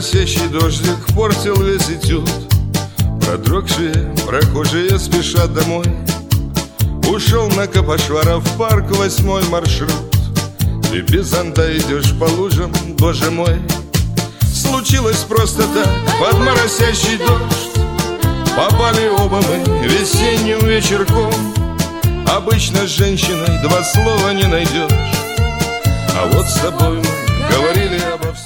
моросящий дождик портил весь этюд. Продрогшие прохожие спешат домой. Ушел на Капошвара в парк 8-й маршрут. Ты без зонта идешь по лужам, боже мой. Случилось просто так, под моросящий дождь. Попали оба мы весенним вечерком. Обычно с женщиной 2 слова не найдешь, а вот с тобой мы говорили обо всем.